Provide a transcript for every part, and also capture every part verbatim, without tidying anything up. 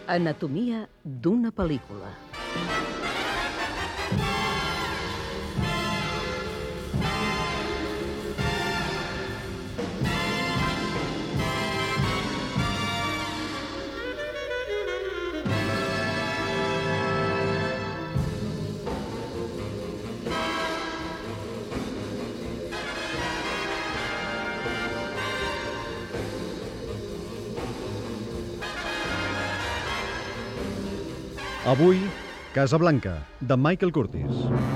Anatomia d'una pel·lícula. Avui, Casablanca, de Michael Curtiz.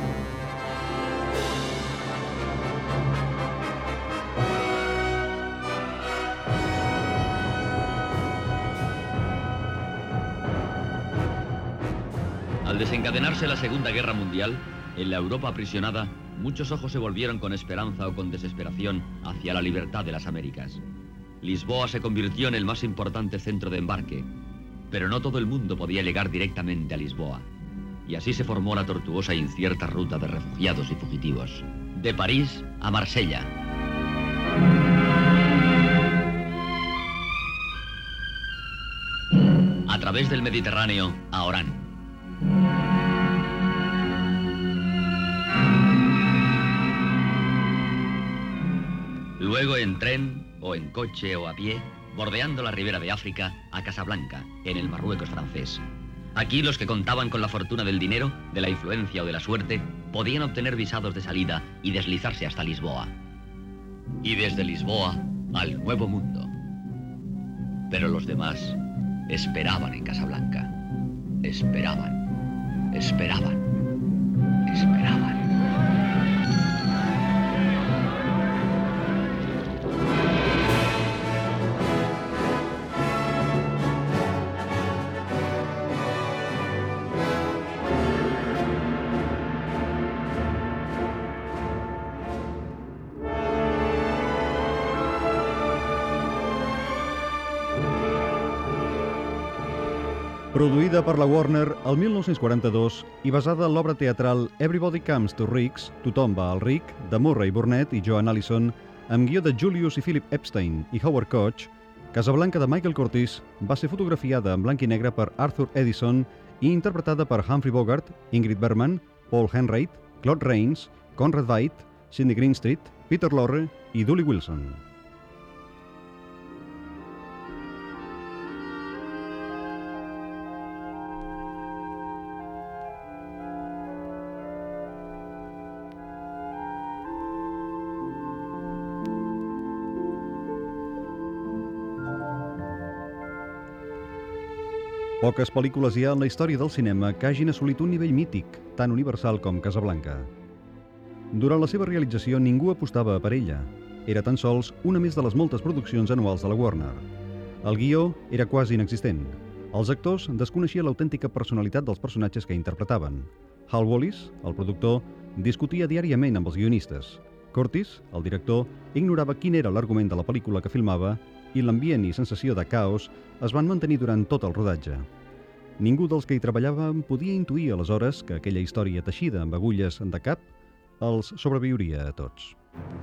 Al desencadenarse la Segunda Guerra Mundial, en la Europa aprisionada, muchos ojos se volvieron con esperanza o con desesperación hacia la libertad de las Américas. Lisboa se convirtió en el más importante centro de embarque, pero no todo el mundo podía llegar directamente a Lisboa. Y así se formó la tortuosa e incierta ruta de refugiados y fugitivos, de París a Marsella. A través del Mediterráneo a Orán. Luego en tren, o en coche o a pie, bordeando la ribera de África a Casablanca, en el Marruecos francés. Aquí los que contaban con la fortuna del dinero, de la influencia o de la suerte, podían obtener visados de salida y deslizarse hasta Lisboa. Y desde Lisboa al Nuevo Mundo. Pero los demás esperaban en Casablanca. Esperaban, esperaban, esperaban. Produïda per la Warner el mil nou-cents quaranta-dos i basada en l'obra teatral Everybody Comes to Rick's, Tothom va al Rick, de Murray Burnett i Joan Allison, amb guió de Julius i Philip Epstein i Howard Koch, Casablanca de Michael Curtiz va ser fotografiada en blanc i negre per Arthur Edison i interpretada per Humphrey Bogart, Ingrid Bergman, Paul Henreid, Claude Rains, Conrad Veidt, Sidney Greenstreet, Peter Lorre i Dooley Wilson. Poques pel·lícules hi ha en la història del cinema que hagin assolit un nivell mític, tan universal com Casablanca. Durant la seva realització ningú apostava per ella. Era tan sols una més de les moltes produccions anuals de la Warner. El guió era quasi inexistent. Els actors desconeixien l'autèntica personalitat dels personatges que interpretaven. Hal Wallis, el productor, discutia diàriament amb els guionistes. Curtiz, el director, ignorava quin era l'argument de la pel·lícula que filmava i l'ambient i sensació de caos es van mantenir durant tot el rodatge. Ningú dels que hi treballaven podia intuir aleshores que aquella història teixida amb agulles de cap els sobreviuria a tots.